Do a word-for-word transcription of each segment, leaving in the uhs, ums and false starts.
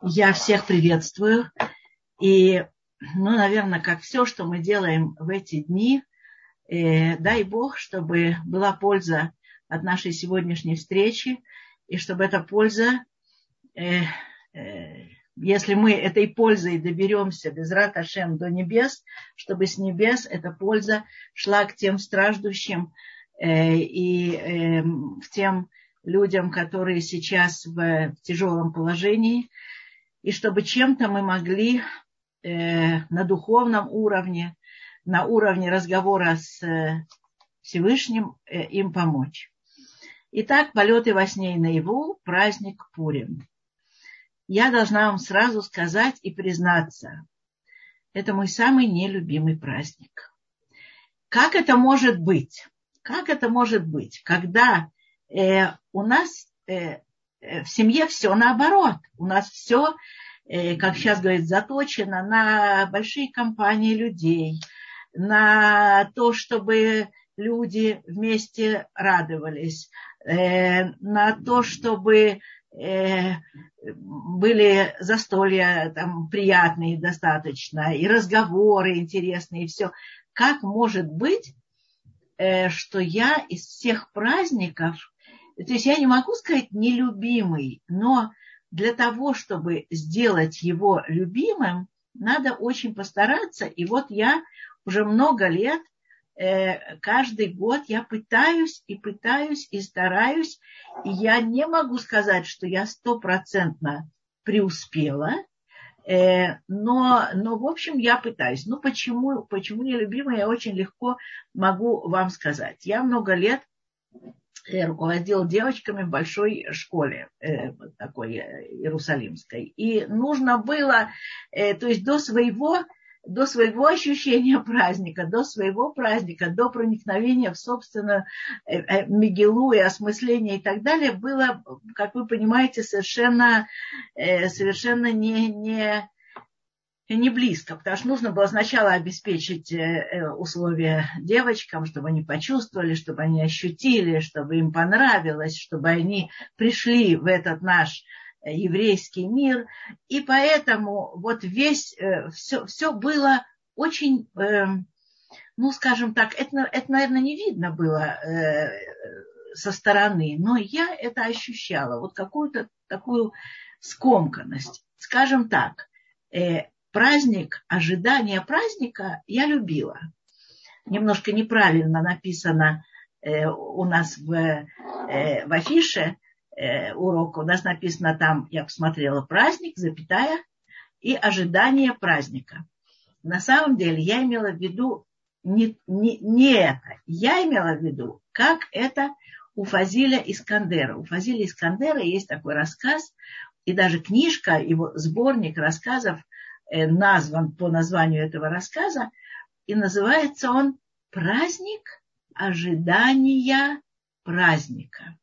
Я всех приветствую. И, ну, наверное, как все, что мы делаем в эти дни, э, дай Бог, чтобы была польза от нашей сегодняшней встречи, и чтобы эта польза, э, э, если мы этой пользой доберемся безрат Ашем до небес, чтобы с небес эта польза шла к тем страждущим э, и э, к тем людям, которые сейчас в, в тяжелом положении, и чтобы чем-то мы могли э, на духовном уровне, на уровне разговора с э, Всевышним э, им помочь. Итак, полеты во сне и наяву, праздник Пурим. Я должна вам сразу сказать и признаться, это мой самый нелюбимый праздник. Как это может быть? Как это может быть, когда э, у нас э, в семье все наоборот. У нас все, как сейчас говорят, заточено на большие компании людей, на то, чтобы люди вместе радовались, на то, чтобы были застолья там приятные достаточно, и разговоры интересные, и все. Как может быть, что я из всех праздников, то есть я не могу сказать нелюбимый, но для того, чтобы сделать его любимым, надо очень постараться. И вот я уже много лет, э, каждый год я пытаюсь и пытаюсь и стараюсь. И я не могу сказать, что я стопроцентно преуспела, э, но, но, в общем, я пытаюсь. Ну, почему, почему нелюбимый, я очень легко могу вам сказать. Я много лет руководил девочками в большой школе, э, такой э, иерусалимской. И нужно было, э, то есть до своего, до своего ощущения праздника, до своего праздника, до проникновения в собственную э, э, мегилу и осмысление и так далее, было, как вы понимаете, совершенно, э, совершенно не... не не близко, потому что нужно было сначала обеспечить условия девочкам, чтобы они почувствовали, чтобы они ощутили, чтобы им понравилось, чтобы они пришли в этот наш еврейский мир. И поэтому вот весь, все, все было очень, ну, скажем так, это, это, наверное, не видно было со стороны, но я это ощущала, вот какую-то такую скомканность. Скажем так, праздник, ожидание праздника я любила. Немножко неправильно написано э, у нас в, э, в афише э, урока. У нас написано там, я посмотрела, праздник, запятая, и ожидание праздника. На самом деле я имела в виду не, не, не это. Я имела в виду, как это у Фазиля Искандера. У Фазиля Искандера есть такой рассказ, и даже книжка, его сборник рассказов, назван по названию этого рассказа, и называется он «Праздник ожидания праздника».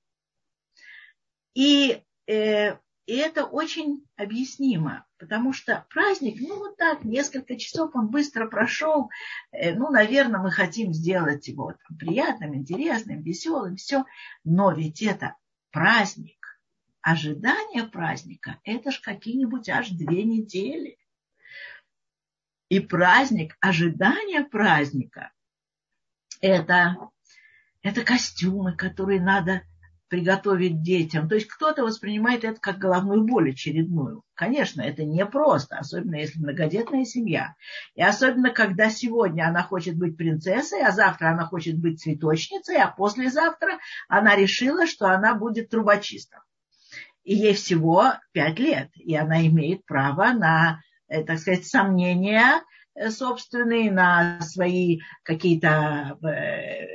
И, э, и это очень объяснимо, потому что праздник, ну вот так, несколько часов он быстро прошел, э, ну, наверное, мы хотим сделать его там, приятным, интересным, веселым, все, но ведь это праздник, ожидание праздника, это ж какие-нибудь аж две недели. И праздник, ожидание праздника, это, это костюмы, которые надо приготовить детям. То есть кто-то воспринимает это как головную боль очередную. Конечно, это непросто, особенно если многодетная семья. И особенно, когда сегодня она хочет быть принцессой, а завтра она хочет быть цветочницей, а послезавтра она решила, что она будет трубочистом. И ей всего пять лет, и она имеет право на, так сказать, сомнения собственные, на свои какие-то э,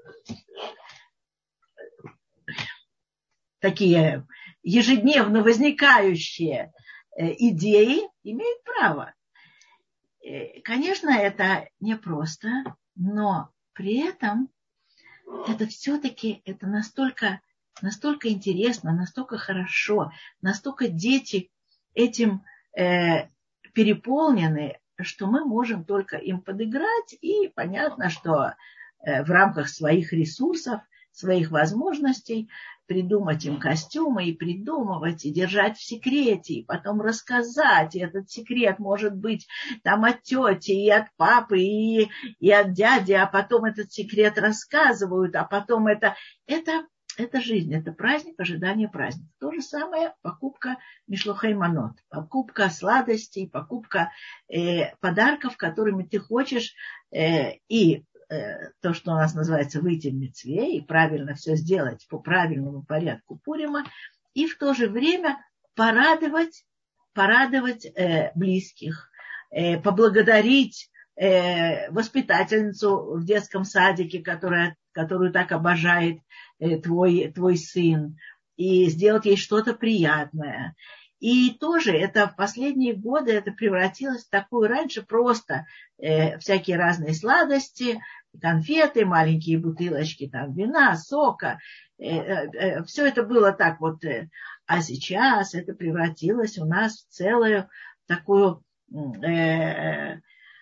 такие ежедневно возникающие э, идеи, имеет право. Э, конечно, это непросто, но при этом это все-таки это настолько, настолько интересно, настолько хорошо, настолько дети этим э, переполнены, что мы можем только им подыграть, и понятно, что э, в рамках своих ресурсов своих возможностей, придумать им костюмы и придумывать, и держать в секрете, и потом рассказать. И этот секрет может быть там от тети, и от папы, и, и от дяди, а потом этот секрет рассказывают, а потом это, это, это жизнь, это праздник, ожидание праздника. То же самое покупка мишлухей манот, покупка сладостей, покупка э, подарков, которыми ты хочешь, э, и то, что у нас называется выйти в мицве, и правильно все сделать по правильному порядку Пурима, и в то же время порадовать, порадовать э, близких, э, поблагодарить э, воспитательницу в детском садике, которая, которую так обожает э, твой, твой сын, и сделать ей что-то приятное. И тоже это в последние годы это превратилось в такую, раньше просто э, всякие разные сладости, конфеты, маленькие бутылочки там, вина, сока. Э, э, э, все это было так вот. Э, а сейчас это превратилось у нас в целую такую... Э,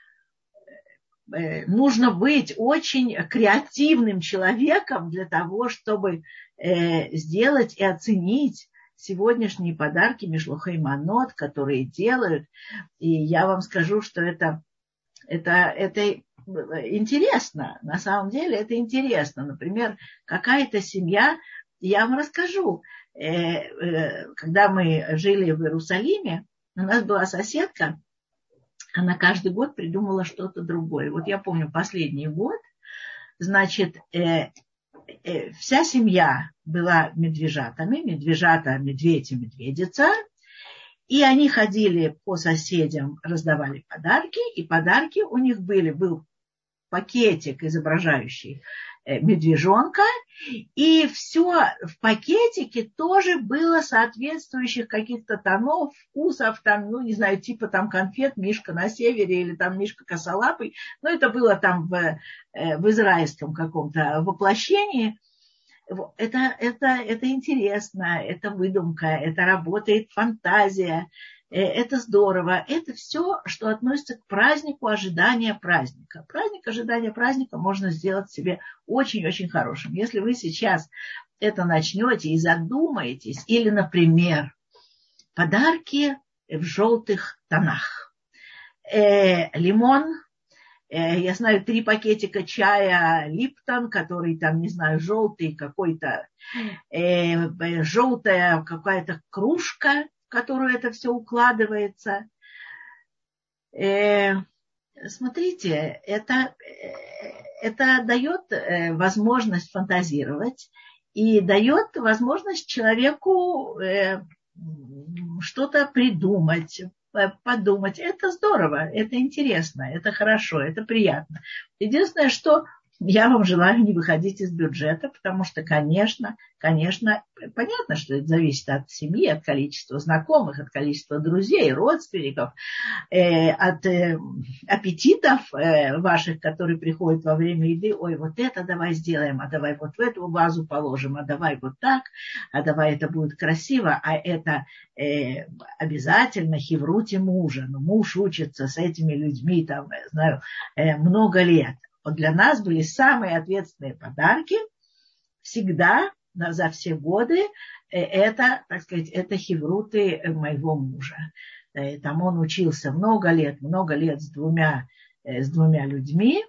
э, нужно быть очень креативным человеком для того, чтобы э, сделать и оценить сегодняшние подарки мишлухей манот, которые делают. И я вам скажу, что это, это, это интересно. На самом деле это интересно. Например, какая-то семья, я вам расскажу, когда мы жили в Иерусалиме, у нас была соседка, она каждый год придумала что-то другое. Вот я помню последний год, значит, вся семья была медвежатами, медвежата, медведь и медведица, и они ходили по соседям, раздавали подарки, и подарки у них были, был пакетик, изображающий медвежонка, и все в пакетике тоже было соответствующих каких-то тонов, вкусов, там, ну, не знаю, типа там конфет Мишка на севере или там Мишка косолапый, но это было там в, в израильском каком-то воплощении. Это, это, это интересно, это выдумка, это работает фантазия, это здорово. Это все, что относится к празднику ожидания праздника. Праздник ожидания праздника можно сделать себе очень-очень хорошим. Если вы сейчас это начнете и задумаетесь, или, например, подарки в желтых тонах. Э, лимон. Я знаю, три пакетика чая Липтон, который там, не знаю, желтый какой-то, э, желтая какая-то кружка, в которую это все укладывается. Э, смотрите, это, это дает возможность фантазировать и дает возможность человеку э, что-то придумать, подумать. Это здорово, это интересно, это хорошо, это приятно. Единственное, что я вам желаю не выходить из бюджета, потому что, конечно, конечно, понятно, что это зависит от семьи, от количества знакомых, от количества друзей, родственников, э, от э, аппетитов э, ваших, которые приходят во время еды. Ой, вот это давай сделаем, а давай вот в эту вазу положим, а давай вот так, а давай это будет красиво, а это э, обязательно хевруте мужа. Но муж учится с этими людьми, там, я знаю, э, много лет. Вот для нас были самые ответственные подарки всегда за все годы. Это, так сказать, это хевруты моего мужа. Там он учился много лет, много лет с двумя, с двумя людьми.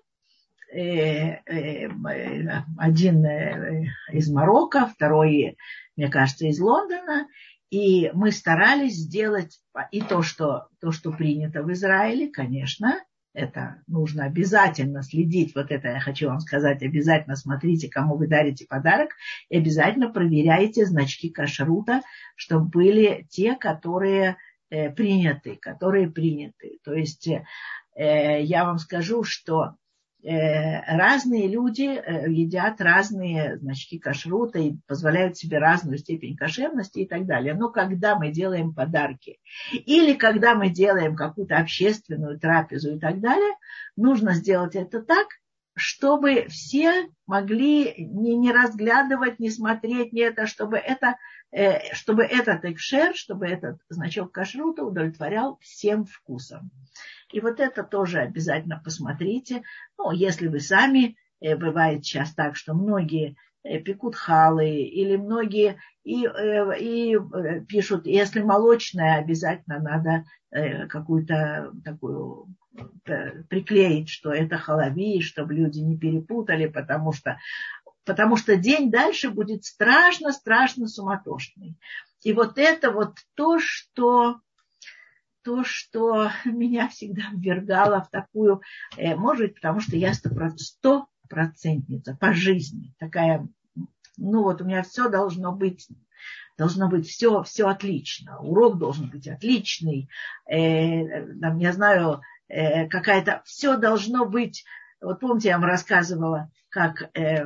Один из Марокко, второй, мне кажется, из Лондона. И мы старались сделать и то, что, то, что принято в Израиле, конечно. Это нужно обязательно следить. Вот это я хочу вам сказать. Обязательно смотрите, кому вы дарите подарок. И обязательно проверяйте значки кашрута, чтобы были те, которые э, приняты. Которые приняты. То есть э, я вам скажу, что э, разные люди э, едят разные значки кашрута и позволяют себе разную степень кошерности и так далее. Но когда мы делаем подарки или когда мы делаем какую-то общественную трапезу и так далее, нужно сделать это так, чтобы все могли не, не разглядывать, не смотреть, не это, чтобы, это, э, чтобы этот экшер, чтобы этот значок кашрута удовлетворял всем вкусам. И вот это тоже обязательно посмотрите. Ну, если вы сами, э, бывает сейчас так, что многие пекут халы, или многие и, и пишут, если молочное, обязательно надо какую-то такую приклеить, что это халави, чтобы люди не перепутали, потому что, потому что день дальше будет страшно-страшно суматошный. И вот это вот то, что... то, что меня всегда ввергало в такую, может быть, потому что я стопроцентница по жизни. Такая, ну вот у меня все должно быть, должно быть все, все отлично. Урок должен быть отличный. Э, там, я знаю, э, какая-то, все должно быть, вот помните, я вам рассказывала, как, э,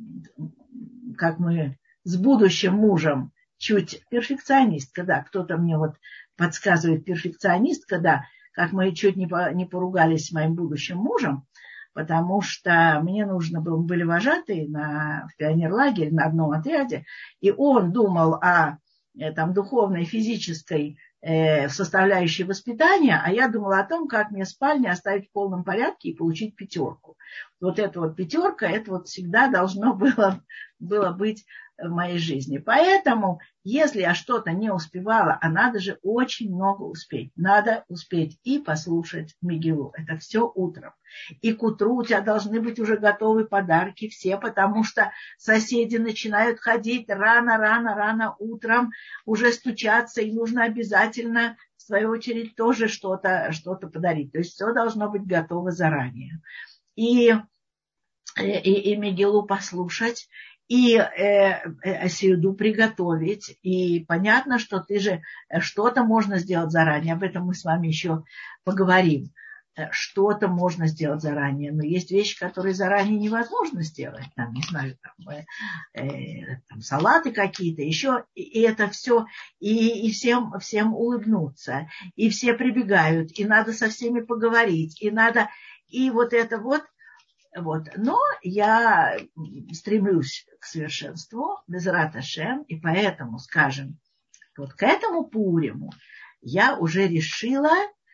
как мы с будущим мужем, чуть перфекционистка, да, кто-то мне вот подсказывает перфекционистка, да, как мы чуть не, по, не поругались с моим будущим мужем, потому что мне нужно было, мы были вожатые на, в пионерлагере на одном отряде, и он думал о там, духовной, физической э, составляющей воспитания, а я думала о том, как мне спальню оставить в полном порядке и получить пятерку. Вот эта вот пятерка, это вот всегда должно было, было быть в моей жизни. Поэтому, если я что-то не успевала, а надо же очень много успеть. Надо успеть и послушать Мегилу. Это все утром. И к утру у тебя должны быть уже готовы подарки все, потому что соседи начинают ходить рано-рано-рано утром, уже стучаться, и нужно обязательно, в свою очередь, тоже что-то, что-то подарить. То есть все должно быть готово заранее. И, и, и Мегилу послушать, и э, э, сеуду приготовить. И понятно, что ты же что-то можно сделать заранее. Об этом мы с вами еще поговорим. Что-то можно сделать заранее. Но есть вещи, которые заранее невозможно сделать. Там, не знаю, там, э, э, там салаты какие-то, еще. И это все. И, и всем, всем улыбнуться. И все прибегают. И надо со всеми поговорить. И надо... И вот это вот. Вот. Но я стремлюсь к совершенству, безрат Ашем, и поэтому, скажем, вот к этому Пуриму я уже решила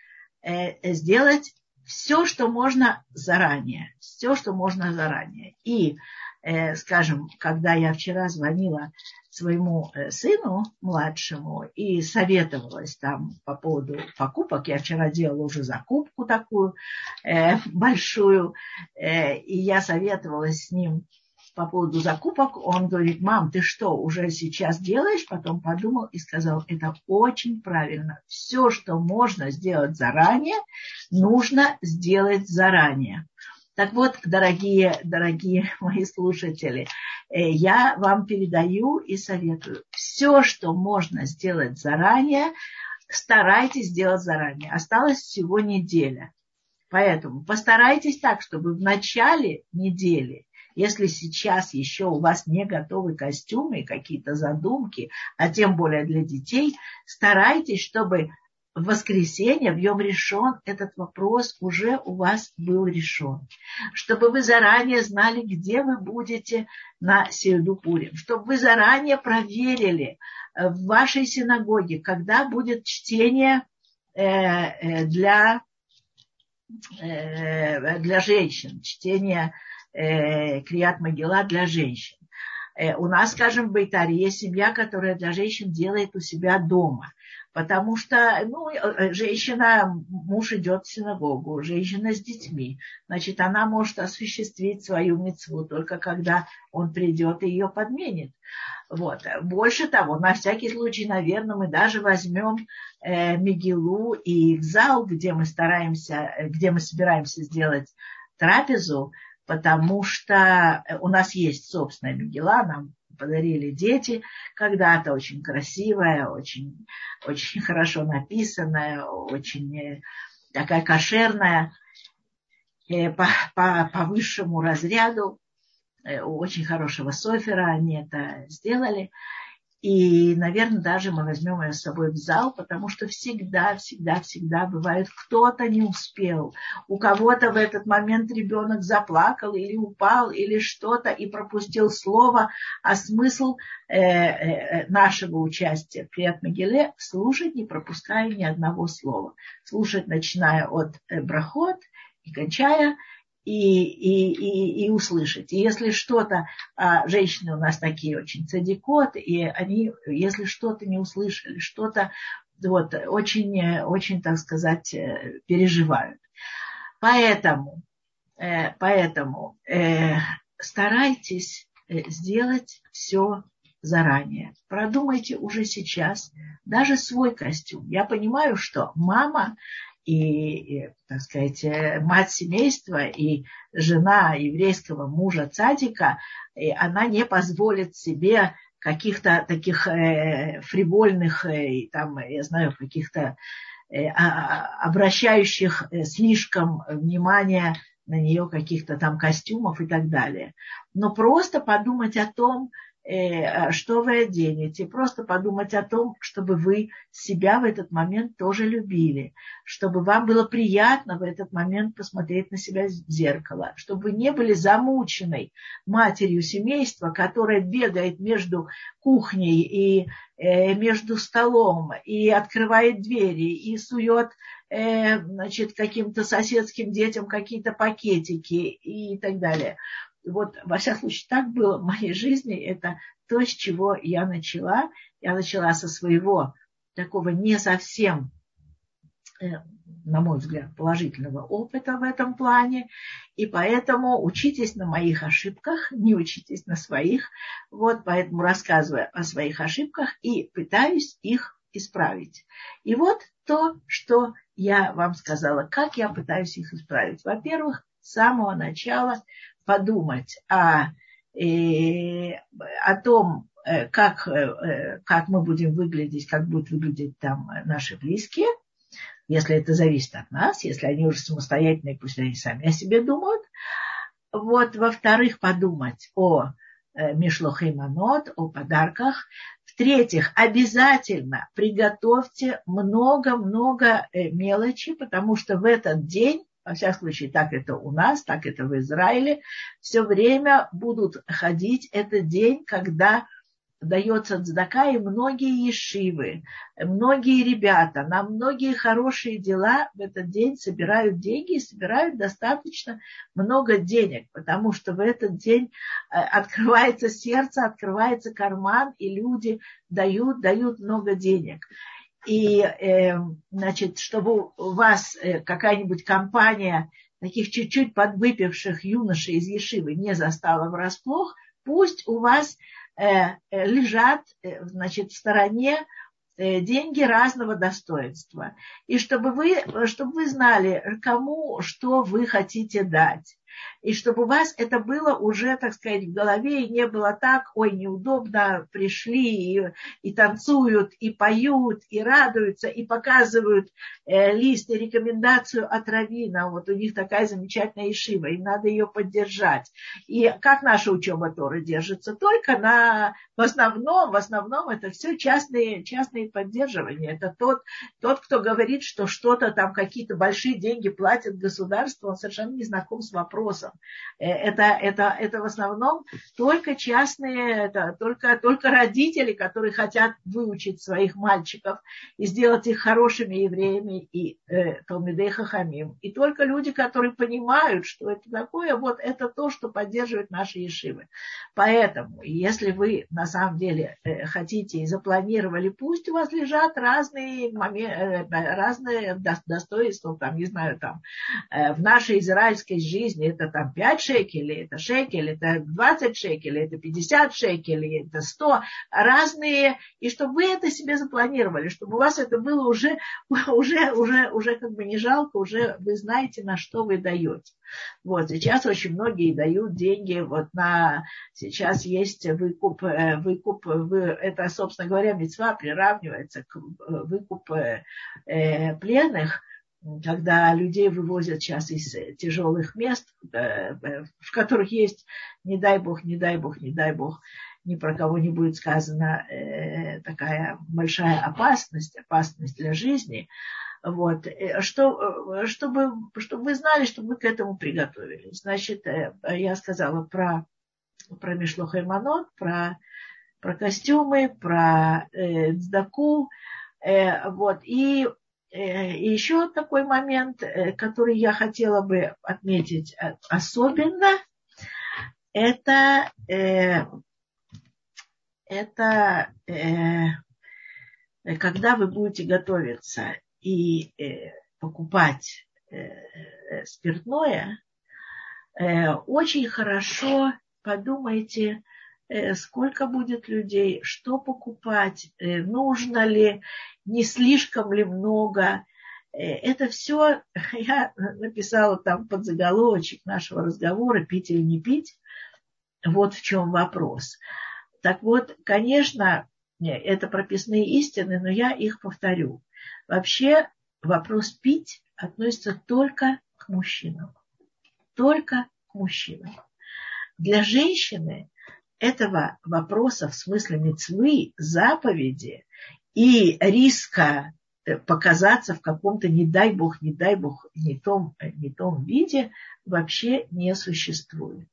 э, сделать все, что можно заранее. Все, что можно заранее. И, э, скажем, когда я вчера звонила своему сыну младшему и советовалась там по поводу покупок. Я вчера делала уже закупку такую э, большую, э, и я советовалась с ним по поводу закупок. Он говорит: мам, ты что, уже сейчас делаешь? Потом подумал и сказал: это очень правильно. Все, что можно сделать заранее, нужно сделать заранее. Так вот, дорогие, дорогие мои слушатели, я вам передаю и советую. Все, что можно сделать заранее, старайтесь сделать заранее. Осталась всего неделя. Поэтому постарайтесь так, чтобы в начале недели, если сейчас еще у вас не готовы костюмы, какие-то задумки, а тем более для детей, старайтесь, чтобы в воскресенье, в Йом Ришон, этот вопрос уже у вас был решен. Чтобы вы заранее знали, где вы будете на Сеуду Пурим. Чтобы вы заранее проверили в вашей синагоге, когда будет чтение для, для женщин, чтение Крият Могила для женщин. У нас, скажем, в Бейтаре есть семья, которая для женщин делает у себя дома. Потому что ну, женщина, муж идет в синагогу, женщина с детьми. Значит, она может осуществить свою мицву только когда он придет и ее подменит. Вот. Больше того, на всякий случай, наверное, мы даже возьмем э, Мегилу и в зал, где мы стараемся, где мы собираемся сделать трапезу, потому что у нас есть собственная Мегила, нам подарили дети когда-то, очень красивая, очень, очень хорошо написанная, очень такая кошерная, по, по, по высшему разряду, очень хорошего софера они это сделали. И, наверное, даже мы возьмем ее с собой в зал, потому что всегда, всегда, всегда бывает, кто-то не успел. У кого-то в этот момент ребенок заплакал или упал, или что-то, и пропустил слово. А смысл э, э, нашего участия в Крият Мегиле — слушать, не пропуская ни одного слова. Слушать, начиная от э, брахот и кончая. и, и, и, и услышать. И если что-то, а женщины у нас такие очень цадикот, и они, если что-то не услышали, что-то вот, очень, очень, так сказать, переживают. Поэтому, э, поэтому э, старайтесь сделать все заранее. Продумайте уже сейчас даже свой костюм. Я понимаю, что мама и, и, так сказать, мать семейства и жена еврейского мужа цадика, она не позволит себе каких-то таких э, фривольных, э, там, я знаю, каких-то э, обращающих слишком внимание на нее каких-то там костюмов и так далее. Но просто подумать о том, что вы оденете, просто подумать о том, чтобы вы себя в этот момент тоже любили, чтобы вам было приятно в этот момент посмотреть на себя в зеркало, чтобы вы не были замученной матерью семейства, которая бегает между кухней и э, между столом и открывает двери и сует э, значит, каким-то соседским детям какие-то пакетики и так далее. Вот, во всяком случае, так было в моей жизни. Это то, с чего я начала. Я начала со своего такого не совсем, на мой взгляд, положительного опыта в этом плане. И поэтому учитесь на моих ошибках, не учитесь на своих. Вот, поэтому рассказываю о своих ошибках и пытаюсь их исправить. И вот то, что я вам сказала, как я пытаюсь их исправить. Во-первых, с самого начала подумать о, э, о том, э, как, э, как мы будем выглядеть, как будут выглядеть там наши близкие, если это зависит от нас, если они уже самостоятельные, пусть они сами о себе думают. Вот, во-вторых, подумать о э, мишлохей манот, о подарках. В-третьих, обязательно приготовьте много-много э, мелочи, потому что в этот день, во всяком случае, так это у нас, так это в Израиле, все время будут ходить этот день, когда дается цдака, и многие ешивы, многие ребята на многие хорошие дела в этот день собирают деньги и собирают достаточно много денег, потому что в этот день открывается сердце, открывается карман, и люди дают, дают много денег. И, э, значит, чтобы у вас э, какая-нибудь компания таких чуть-чуть подвыпивших юношей из ешивы не застала врасплох, пусть у вас э, э, лежат, э, значит, в стороне э, деньги разного достоинства. И чтобы вы, чтобы вы знали, кому что вы хотите дать. И чтобы у вас это было уже, так сказать, в голове, и не было так, ой, неудобно, пришли и, и танцуют, и поют, и радуются, и показывают э, лист и рекомендацию от раввина. Вот у них такая замечательная ешива, и надо ее поддержать. И как наша учеба Торы держится? Только на, в основном, в основном это все частные, частные поддерживания. Это тот, тот, кто говорит, что что-то там, какие-то большие деньги платит государство, он совершенно не знаком с вопросом. Это, это, это в основном только частные, это только, только родители, которые хотят выучить своих мальчиков и сделать их хорошими евреями и э, талмидей хахамим. И только люди, которые понимают, что это такое, вот это то, что поддерживает наши ешивы. Поэтому, если вы на самом деле э, хотите и запланировали, пусть у вас лежат разные моменты, э, разные достоинства, там, не знаю, там, э, в нашей израильской жизни это там пять шекелей, это шекель, это двадцать шекелей, это пятьдесят шекелей, это сто, разные, и чтобы вы это себе запланировали, чтобы у вас это было уже, уже, уже, уже как бы не жалко, уже вы знаете, на что вы даете. Вот, сейчас очень многие дают деньги, вот на, сейчас есть выкуп, выкуп, вы, это, собственно говоря, мицва приравнивается к выкупу э, пленных, когда людей вывозят сейчас из тяжелых мест, в которых есть, не дай бог, не дай бог, не дай бог, ни про кого не будет сказано, такая большая опасность, опасность для жизни. Вот, что, чтобы, чтобы вы знали, чтобы вы к этому приготовились. Значит, я сказала про, про мишлохей манот, про, про костюмы, про э, цдаку, э, вот, и И еще такой момент, который я хотела бы отметить особенно, это, это когда вы будете готовиться и покупать спиртное, очень хорошо подумайте, сколько будет людей, что покупать, нужно ли, не слишком ли много. Это все я написала там под заголовочек нашего разговора «Пить или не пить». Вот в чем вопрос. Так вот, конечно, это прописные истины, но я их повторю. Вообще вопрос пить относится только к мужчинам. Только к мужчинам. Для женщины этого вопроса в смысле мицвы, заповеди и риска показаться в каком-то, не дай бог, не дай бог, не том, не том виде вообще не существует.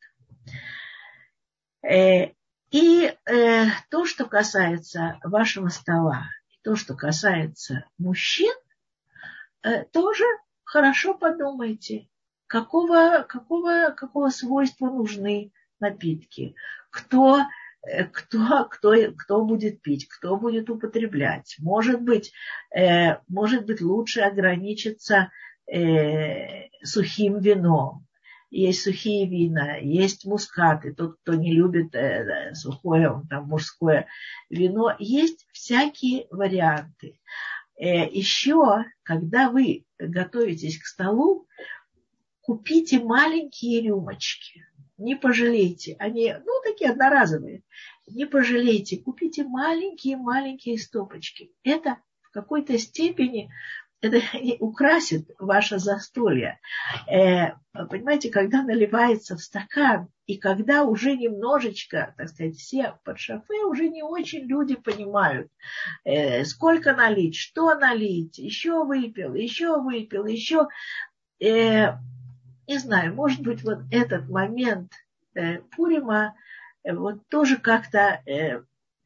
И то, что касается вашего стола, и то, что касается мужчин, тоже хорошо подумайте, какого, какого, какого свойства нужны напитки, кто, кто, кто, кто будет пить, кто будет употреблять. Может быть, э, может быть лучше ограничиться э, сухим вином. Есть сухие вина, есть мускаты. Тот, кто не любит э, сухое, он, там, мужское вино. Есть всякие варианты. Э, еще, когда вы готовитесь к столу, купите маленькие рюмочки. Не пожалейте. Они, ну, такие одноразовые. Не пожалейте. Купите маленькие-маленькие стопочки. Это в какой-то степени это украсит ваше застолье. Э, понимаете, когда наливается в стакан, и когда уже немножечко, так сказать, все под шофе, уже не очень люди понимают, э, сколько налить, что налить, еще выпил, еще выпил, еще... Э, Не знаю, может быть, вот этот момент э, Пурима э, вот тоже как-то э,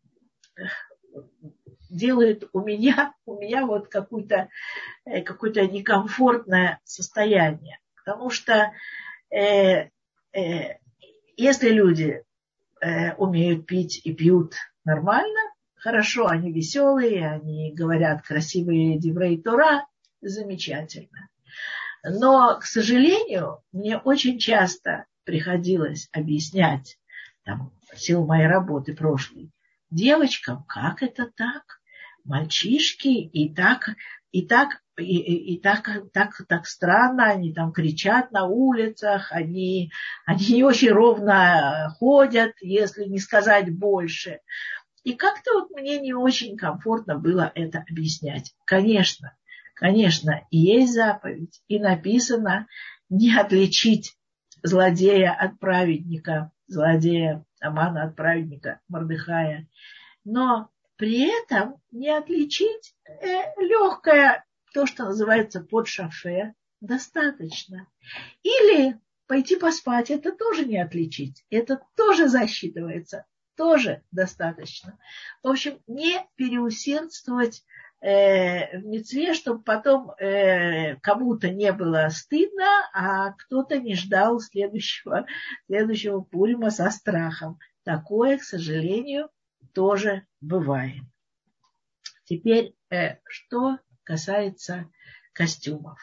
делает у меня, у меня вот какое-то, э, какое-то некомфортное состояние. Потому что э, э, если люди э, умеют пить и пьют нормально, хорошо, они веселые, они говорят красивые деврей Тора, замечательно. Но, к сожалению, мне очень часто приходилось объяснять, там, в силу моей работы прошлой, девочкам, как это так? Мальчишки и так, и так, и, и, и так, так, так странно, они там кричат на улицах, они, они не очень ровно ходят, если не сказать больше. И как-то вот мне не очень комфортно было это объяснять. Конечно. Конечно, и есть заповедь, и написано не отличить злодея от праведника, злодея Амана от праведника Мордехая, но при этом не отличить э, легкое, то, что называется под шофе, достаточно. Или пойти поспать, это тоже не отличить, это тоже засчитывается, тоже достаточно. В общем, не переусердствовать в мицве, чтобы потом э, кому-то не было стыдно, а кто-то не ждал следующего, следующего Пурима со страхом. Такое, к сожалению, тоже бывает. Теперь, э, что касается костюмов.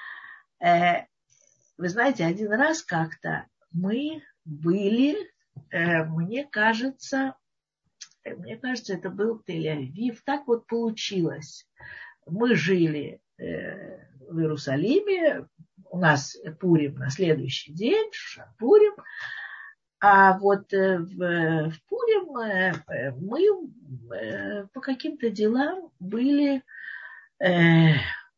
Э, вы знаете, один раз как-то мы были, э, мне кажется, Мне кажется, это был Тель-Авив. Так вот получилось. Мы жили э, в Иерусалиме. У нас Пурим на следующий день, Пурим. А вот э, в, в Пурим э, мы э, по каким-то делам были э,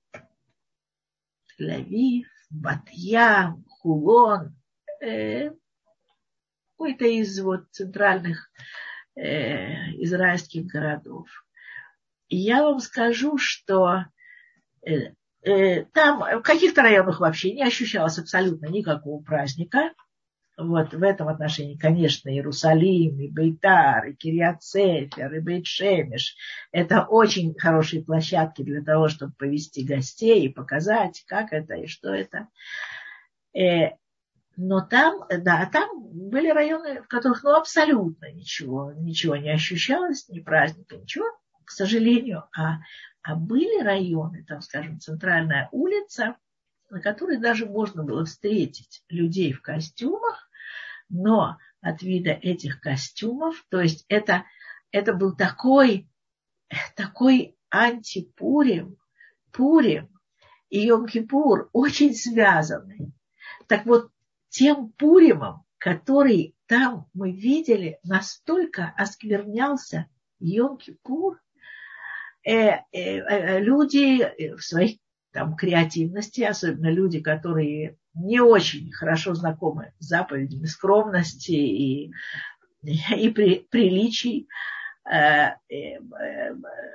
Тель-Авив, Бат-Ям, Хулон. Э, какой-то из вот центральных израильских городов. И я вам скажу, что э, э, там в каких-то районах вообще не ощущалось абсолютно никакого праздника. Вот в этом отношении, конечно, Иерусалим, и Бейтар, и Кирьят-Сефер, и Бейт-Шемеш – это очень хорошие площадки для того, чтобы повести гостей и показать, как это и что это. Но там, да, там были районы, в которых ну, абсолютно ничего, ничего не ощущалось, ни праздника, ничего, к сожалению. А, а были районы, там, скажем, центральная улица, на которой даже можно было встретить людей в костюмах, но от вида этих костюмов, то есть это, это был такой, такой антипурим, Пурим и Йом-Кипур очень связаны. Так вот, тем Пуримом, который там мы видели, настолько осквернялся Йом-Кипур, э, э, э, люди в своей там, креативности, особенно люди, которые не очень хорошо знакомы с заповедями скромности и, и при, приличий, э, э, э,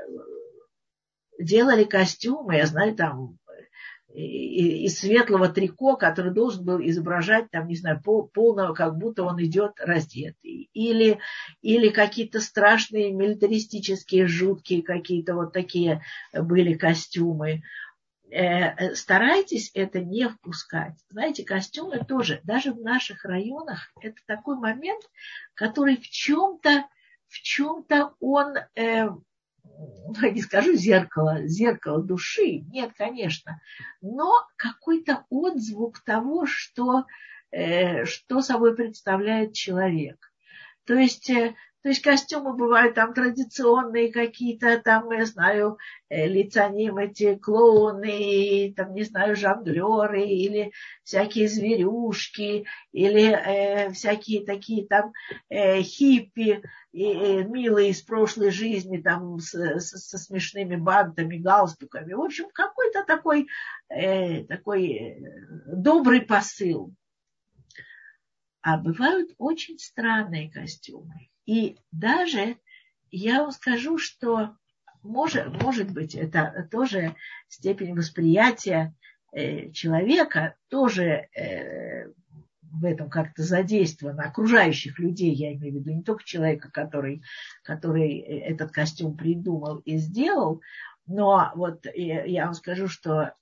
делали костюмы, я знаю, там, из светлого трико, который должен был изображать, там, не знаю, пол, полного, как будто он идет раздетый. Или, или какие-то страшные милитаристические, жуткие какие-то вот такие были костюмы. Э, старайтесь это не впускать. Знаете, костюмы тоже, даже в наших районах, это такой момент, который в чем-то, в чем-то он... Э, я не скажу зеркало, зеркало души, нет, конечно, но какой-то отзвук того, что, э, что собой представляет человек. То есть, э, то есть костюмы бывают там традиционные какие-то, там, я знаю, э, лицаним эти клоуны, там, не знаю, жонглеры, или всякие зверюшки, или э, всякие такие там э, хиппи, и, и, милые из прошлой жизни, там, с, с, со смешными бантами, галстуками. В общем, какой-то такой, э, такой э, добрый посыл. А бывают очень странные костюмы. И даже я вам скажу, что может, может быть, это тоже степень восприятия э, человека, тоже э, в этом как-то задействовано, окружающих людей, я имею в виду, не только человека, который, который этот костюм придумал и сделал, но вот я вам скажу, что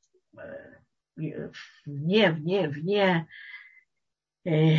вне, вне, вне, э,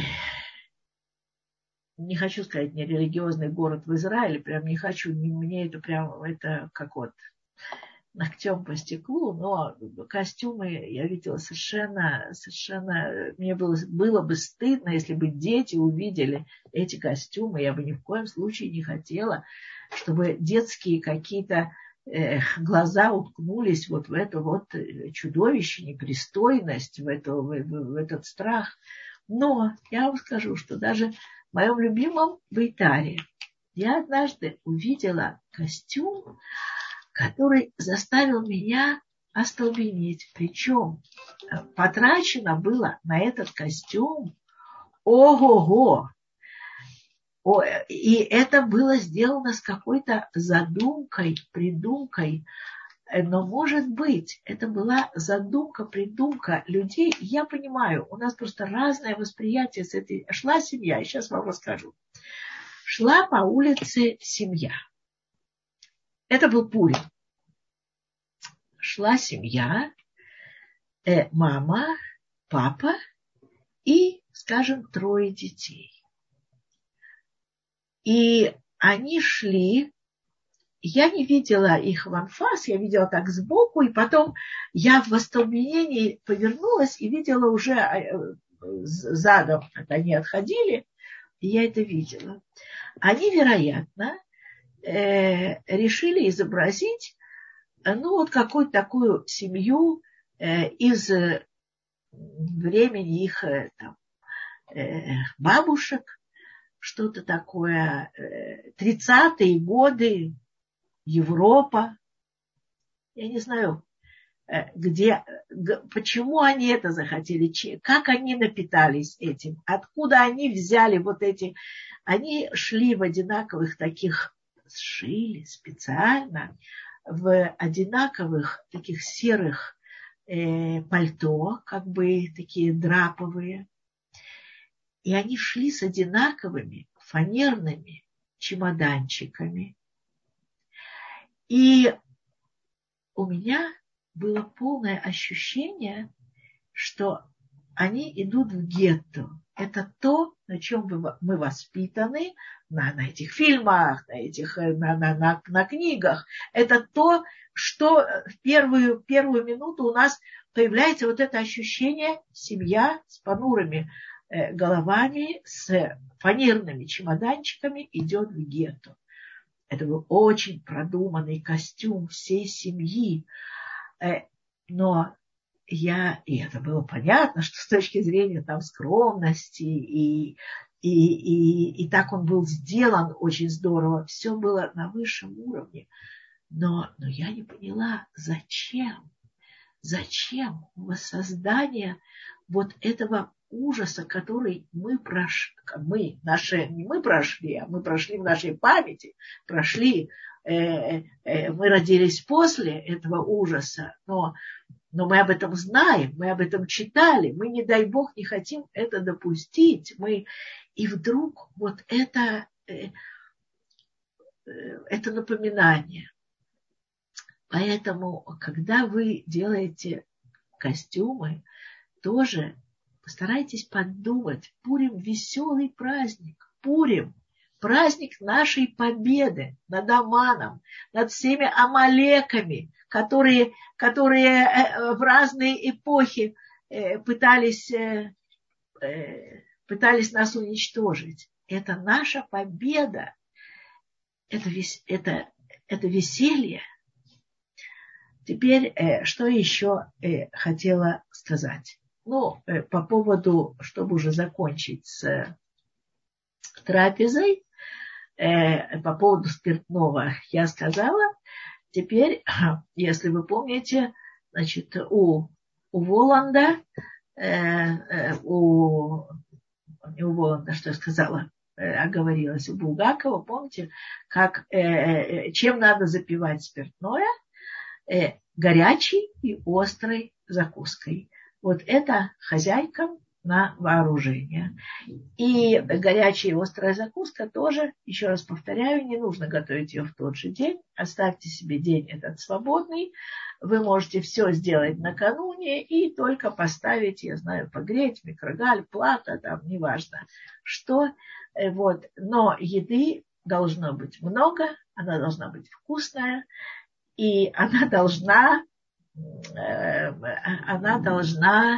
не хочу сказать нерелигиозный город в Израиле, прям не хочу, мне это прям, это как вот ногтем по стеклу, но костюмы я видела совершенно, совершенно, мне было, было бы стыдно, если бы дети увидели эти костюмы, я бы ни в коем случае не хотела, чтобы детские какие-то э, глаза уткнулись вот в это вот чудовище, непристойность, в, это, в, в этот страх. Но я вам скажу, что даже в моем любимом Бейтаре я однажды увидела костюм, который заставил меня остолбенеть. Причем потрачено было на этот костюм ого-го. И это было сделано с какой-то задумкой, придумкой. Но, может быть, это была задумка, придумка людей. Я понимаю, у нас просто разное восприятие с этой... Шла семья, я сейчас вам расскажу. Шла по улице семья. Это был Пурим. Шла семья, э, мама, папа и, скажем, трое детей. И они шли, я не видела их в анфас, я видела так сбоку, и потом я в остолбенении повернулась и видела уже э, задом, как они отходили, и я это видела. Они, вероятно, э, решили изобразить ну, вот какую-то такую семью э, из э, времени их э, там, э, бабушек, что-то такое, э, тридцатые годы, Европа. Я не знаю, э, где, г, почему они это захотели, че, как они напитались этим, откуда они взяли вот эти... Они шли в одинаковых таких, сшили специально, в одинаковых таких серых э, пальто, как бы такие драповые. И они шли с одинаковыми фанерными чемоданчиками. И у меня было полное ощущение, что они идут в гетто. Это то, на чем мы воспитаны, на, на этих фильмах, на, этих, на, на, на, на книгах. Это то, что в первую, первую минуту у нас появляется вот это ощущение: семья с понурыми э, головами, с фанерными чемоданчиками идет в гетто. Это был очень продуманный костюм всей семьи. Э, но я, и это было понятно, что с точки зрения там скромности, и, и, и, и так он был сделан очень здорово, все было на высшем уровне. Но, но я не поняла, зачем, зачем воссоздание вот этого ужаса, который мы прошли, мы, наши, не мы прошли, а мы прошли в нашей памяти, прошли, э, э, мы родились после этого ужаса, но Но мы об этом знаем, мы об этом читали, мы, не дай Бог, не хотим это допустить. Мы... И вдруг вот это, это напоминание. Поэтому, когда вы делаете костюмы, тоже постарайтесь подумать. Пурим – веселый праздник. Пурим – праздник нашей победы над Аманом, над всеми амалеками, которые, которые в разные эпохи пытались, пытались нас уничтожить. Это наша победа, это, это, это веселье. Теперь, что еще хотела сказать? Ну, по поводу, чтобы уже закончить с трапезой, по поводу спиртного я сказала. Теперь, если вы помните, значит, у, у Воланда, э, у, не у Воланда, что я сказала, э, оговорилась, у Булгакова, помните, как, э, чем надо запивать спиртное? Э, горячей и острой закуской. Вот это хозяйкам на вооружение. И горячая и острая закуска тоже, еще раз повторяю, не нужно готовить ее в тот же день. Оставьте себе день этот свободный. Вы можете все сделать накануне и только поставить, я знаю, погреть, микрогаль, плата, там, неважно что. Вот. Но еды должно быть много, она должна быть вкусная, и она должна, она должна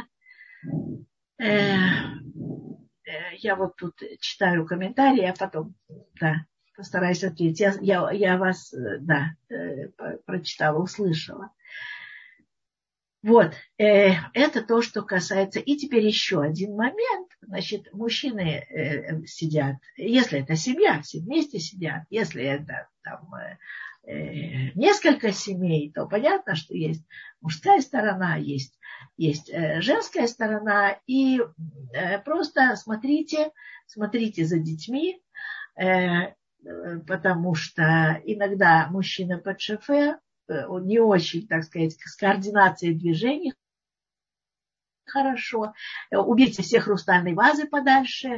Я вот тут читаю комментарии, а потом, да, постараюсь ответить. Я, я, я вас, да, прочитала, услышала. Вот, э, это то, что касается. И теперь еще один момент. Значит, мужчины э, сидят, если это семья, все вместе сидят. Если это там э, несколько семей, то понятно, что есть мужская сторона, есть, есть э, женская сторона. И э, просто смотрите, смотрите за детьми, э, потому что иногда мужчина под шофе, он не очень, так сказать, с координацией движений хорошо. Уберите все хрустальные вазы подальше.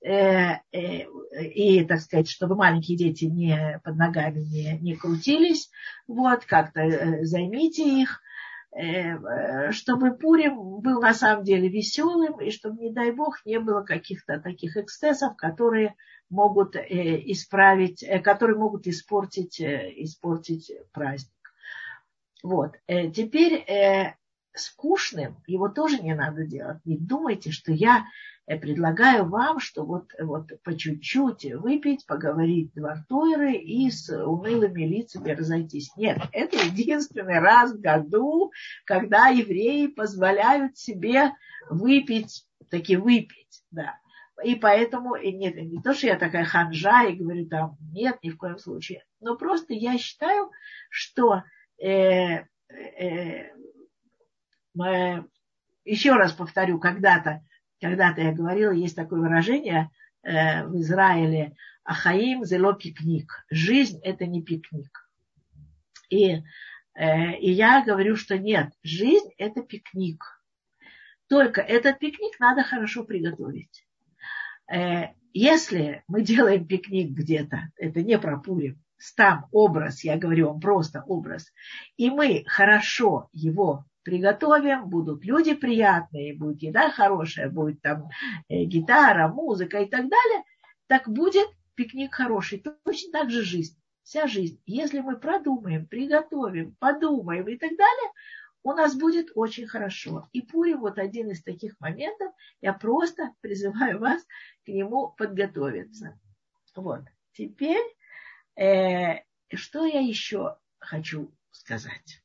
И, так сказать, чтобы маленькие дети не под ногами не, не крутились. Вот, как-то займите их. Чтобы Пурим был на самом деле веселым, и чтобы, не дай бог, не было каких-то таких эксцессов, которые могут исправить, которые могут испортить, испортить праздник. Вот. Теперь э, скучным его тоже не надо делать. Не думайте, что я предлагаю вам, что вот, вот по чуть-чуть выпить, поговорить двор Тойры и с унылыми лицами разойтись. Нет, это единственный раз в году, когда евреи позволяют себе выпить, таки выпить, да. И поэтому, и нет, не то, что я такая ханжа и говорю там, нет, ни в коем случае. Но просто я считаю, что Э, э, э, еще раз повторю, когда-то, когда-то я говорила, есть такое выражение э, в Израиле: ахаим зело пикник. Жизнь – это не пикник. И, э, и я говорю, что нет, жизнь – это пикник. Только этот пикник надо хорошо приготовить. Если мы делаем пикник где-то, это не про Пурим, там образ, я говорю вам просто образ, и мы хорошо его приготовим, будут люди приятные, будет еда хорошая, будет там э, гитара, музыка и так далее, так будет пикник хороший. Точно так же жизнь, вся жизнь. Если мы продумаем, приготовим, подумаем и так далее, у нас будет очень хорошо. И Пурим вот один из таких моментов, я просто призываю вас к нему подготовиться. Вот. Теперь, э, что я еще хочу сказать.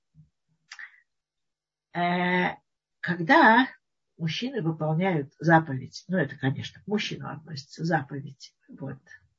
Э, когда мужчины выполняют заповедь, ну это, конечно, к мужчинам относится заповедь, вот,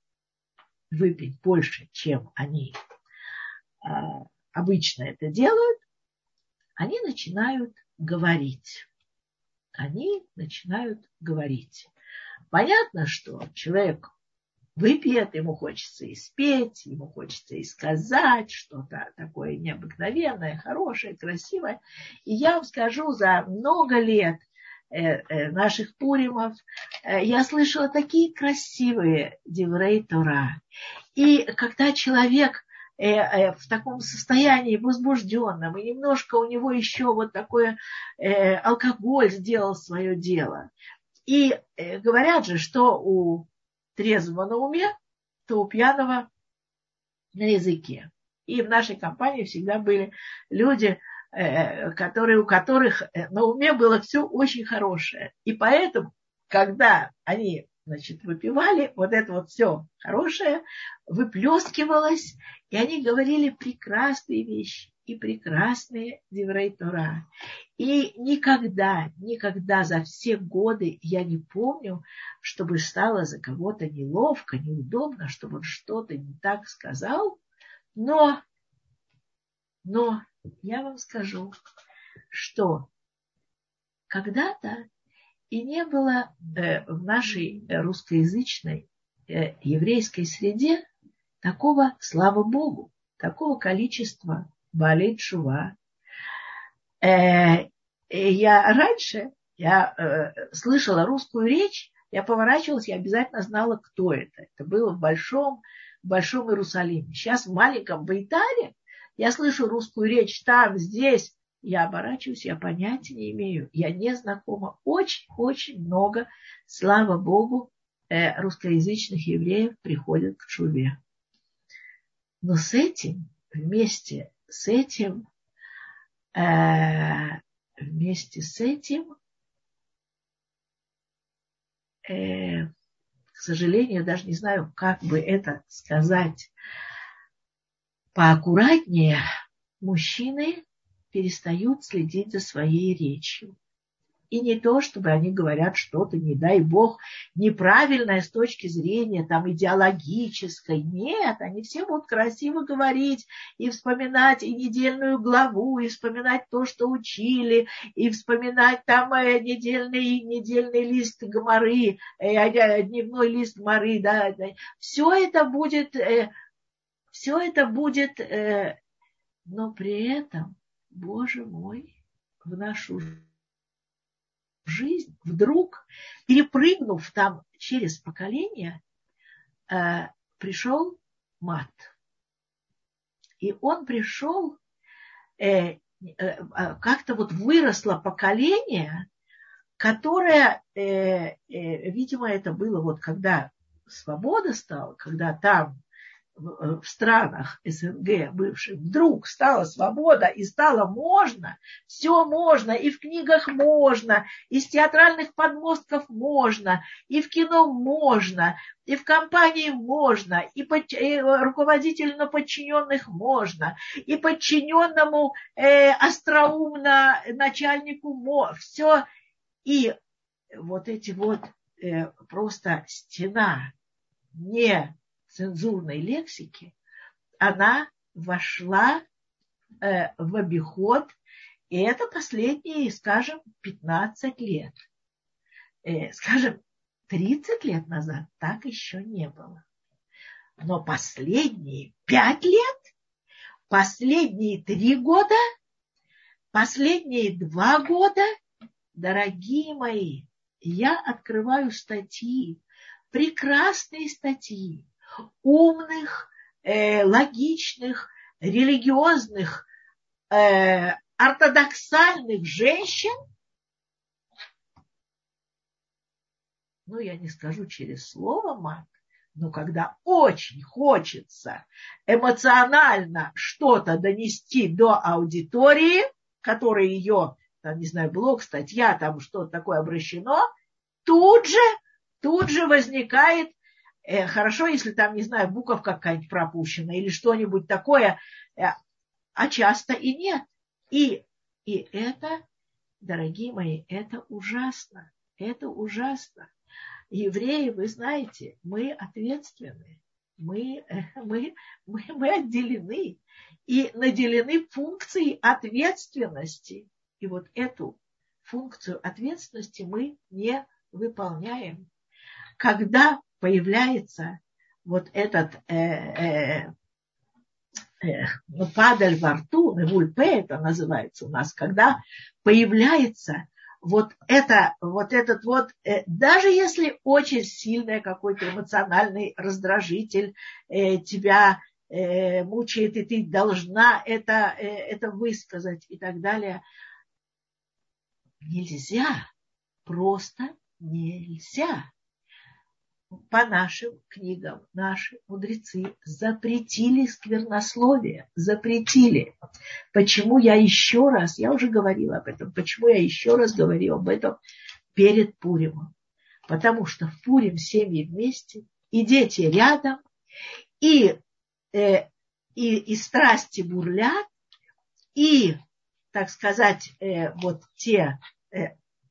выпить больше, чем они э, обычно это делают, они начинают говорить. Они начинают говорить. Понятно, что человек выпьет, ему хочется и спеть, ему хочется и сказать что-то такое необыкновенное, хорошее, красивое. И я вам скажу, за много лет наших пуримов я слышала такие красивые деврей Тора. И когда человек в таком состоянии возбужденном, и немножко у него еще вот такое э, алкоголь сделал свое дело. И э, говорят же, что у трезвого на уме, то у пьяного на языке. И в нашей компании всегда были люди, э, которые, у которых на уме было все очень хорошее. И поэтому, когда они, значит, выпивали, вот это вот все хорошее выплескивалось, и они говорили прекрасные вещи и прекрасные деврей Тора. И никогда, никогда за все годы я не помню, чтобы стало за кого-то неловко, неудобно, чтобы он что-то не так сказал. Но, но я вам скажу, что когда-то и не было э, в нашей русскоязычной э, еврейской среде такого, слава Богу, такого количества балей тшува. Э, я раньше я, э, слышала русскую речь, я поворачивалась, я обязательно знала, кто это. Это было в большом, большом Иерусалиме. Сейчас в маленьком Бейтаре я слышу русскую речь там, здесь. Я оборачиваюсь, я понятия не имею. Я не знакома. Очень-очень много, слава Богу, э, русскоязычных евреев приходят к тшуве. Но с этим, вместе с этим, э, вместе с этим, э, к сожалению, даже не знаю, как бы это сказать поаккуратнее, мужчины перестают следить за своей речью. И не то, чтобы они говорят что-то, не дай бог, неправильное с точки зрения там, идеологической. Нет, они все будут красиво говорить и вспоминать и недельную главу, и вспоминать то, что учили, и вспоминать там э, недельный, недельный лист Гемары, э, дневной лист Гемары. Да, да. Все это будет, э, все это будет, э, но при этом, Боже мой, в нашу жизнь, вдруг, перепрыгнув там через поколение, э, пришел мат. И он пришел, э, э, как-то вот выросло поколение, которое, э, э, видимо, это было вот когда свобода стала, когда там в странах СНГ бывших вдруг стала свобода и стало можно, все можно, и в книгах можно, и с театральных подмостков можно, и в кино можно, и в компании можно, и, под, и руководителю подчиненных можно, и подчиненному э, остроумно начальнику можно, все. И вот эти вот э, просто стена не цензурной лексики, она вошла э, в обиход, и это последние, скажем, пятнадцать лет. Э, скажем, тридцать лет назад так еще не было. Но последние пять лет, последние три года, последние два года, дорогие мои, я открываю статьи прекрасные статьи умных, э, логичных, религиозных, э, ортодоксальных женщин, ну, я не скажу через слово мат, но когда очень хочется эмоционально что-то донести до аудитории, которая ее, там, не знаю, блог, статья, там что-то такое обращено, тут же, тут же возникает, э, хорошо, если там, не знаю, буковка какая-нибудь пропущена или что-нибудь такое, э, а часто и нет. И, и это, дорогие мои, это ужасно, это ужасно. Евреи, вы знаете, мы ответственны, мы, мы, мы, мы отделены и наделены функцией ответственности. И вот эту функцию ответственности мы не выполняем. Когда появляется вот этот э, э, э, падаль во рту, невульпе это называется у нас, когда появляется вот, это, вот этот вот, э, даже если очень сильный какой-то эмоциональный раздражитель э, тебя э, мучает, и ты должна это, э, это высказать и так далее, нельзя, просто нельзя. По нашим книгам наши мудрецы запретили сквернословие, запретили. Почему я еще раз, я уже говорила об этом, почему я еще раз говорю об этом перед Пуримом? Потому что в Пурим семьи вместе, и дети рядом, и, э, и, и страсти бурлят, и, так сказать, э, вот те э,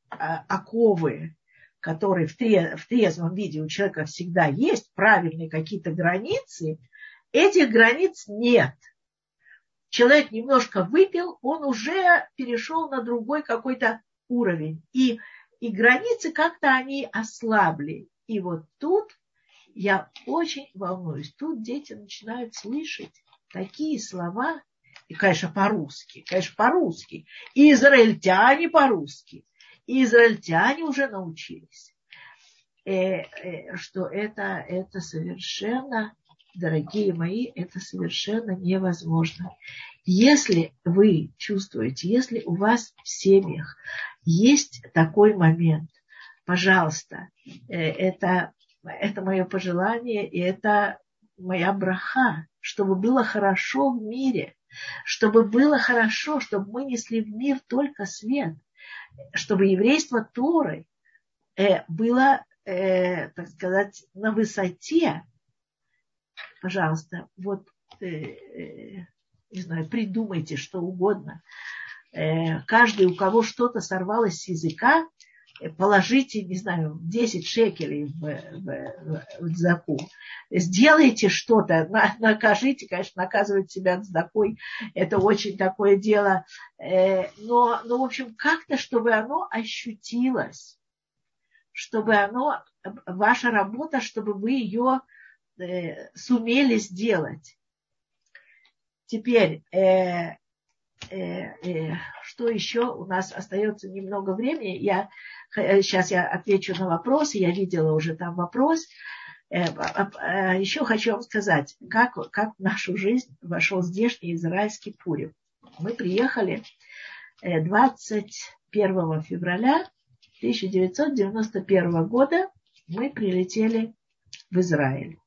оковы, которые в, трез, в трезвом виде у человека всегда есть, правильные какие-то границы, этих границ нет. Человек немножко выпил, он уже перешел на другой какой-то уровень. И, и границы как-то они ослабли. И вот тут я очень волнуюсь. Тут дети начинают слышать такие слова, и, конечно, по-русски, конечно, по-русски, и израильтяне по-русски. И израильтяне уже научились, э, э, что это, это совершенно, дорогие мои, это совершенно невозможно. Если вы чувствуете, если у вас в семьях есть такой момент, пожалуйста, э, это, это мое пожелание, и это моя браха, чтобы было хорошо в мире, чтобы было хорошо, чтобы мы несли в мир только свет, чтобы еврейство Торы э, было, э, так сказать, на высоте. Пожалуйста, вот, э, э, не знаю, придумайте что угодно. Э, каждый, у кого что-то сорвалось с языка, положите, не знаю, десять шекелей в, в, в дзаку. Сделайте что-то, накажите, конечно, наказывать себя цдакой, это очень такое дело. Но, но, в общем, как-то, чтобы оно ощутилось, чтобы оно, ваша работа, чтобы вы ее сумели сделать. Теперь, э, э, э, что еще? У нас остается немного времени. Я, сейчас я отвечу на вопросы. Я видела уже там вопрос. Э, э, еще хочу вам сказать, как, как в нашу жизнь вошел здешний израильский Пурим. Мы приехали двадцать первого февраля тысяча девятьсот девяносто первого года. Мы прилетели в Израиль.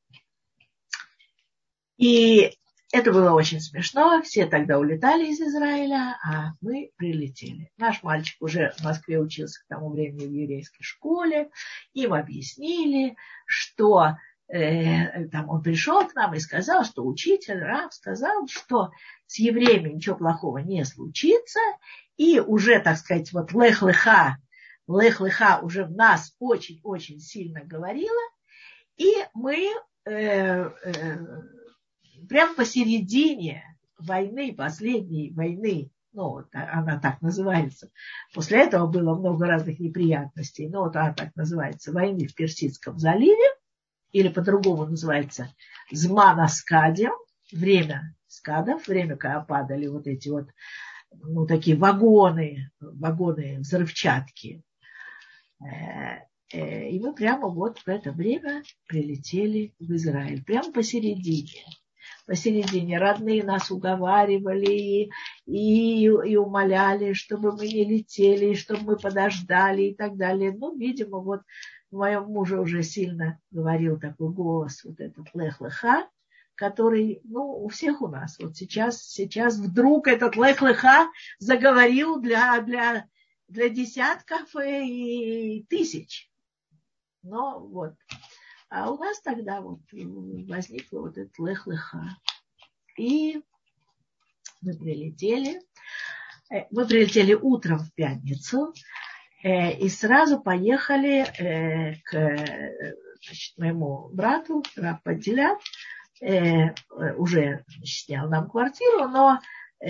И это было очень смешно. Все тогда улетали из Израиля, а мы прилетели. Наш мальчик уже в Москве учился к тому времени в еврейской школе. Им объяснили, что э, там он пришел к нам и сказал, что учитель Рав сказал, что с евреями ничего плохого не случится. И уже, так сказать, вот лех-леха, лех-леха уже в нас очень-очень сильно говорила. И мы... Э, э, Прямо посередине войны, последней войны, ну, вот она так называется, после этого было много разных неприятностей, но вот она так называется, войны в Персидском заливе, или по-другому называется Зман Аскадим, время скадов, время, когда падали вот эти вот, ну, такие вагоны, вагоны взрывчатки. И мы прямо вот в это время прилетели в Израиль. Прямо посередине. Посередине. Родные нас уговаривали и, и умоляли, чтобы мы не летели, чтобы мы подождали и так далее. Ну, видимо, вот моем муже уже сильно говорил такой голос, вот этот лех-леха, который, ну, у всех у нас. Вот сейчас, сейчас вдруг этот лех-леха заговорил для, для, для десятков и тысяч. Но вот. А у нас тогда вот возникло вот это лех-леха. И мы прилетели. Мы прилетели утром в пятницу. И сразу поехали к, значит, моему брату, Рав Пантелят. Уже снял нам квартиру, но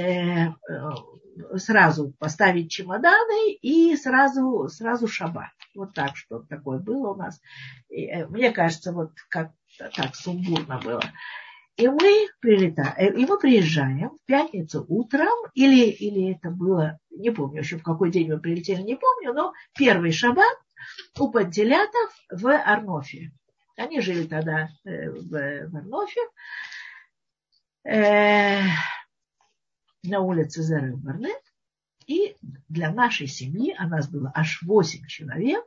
сразу поставить чемоданы и сразу, сразу шаббат. Вот так, что такое было у нас. И, мне кажется, вот как так сумбурно было. И мы прилетаем, и мы приезжаем в пятницу утром, или, или это было, не помню еще в какой день мы прилетели, не помню, но первый шаббат у Пантелятов в Арнофе. Они жили тогда в, в Арнофе, э, на улице Зеры-Барнет. И для нашей семьи, а нас было аж восемь человек,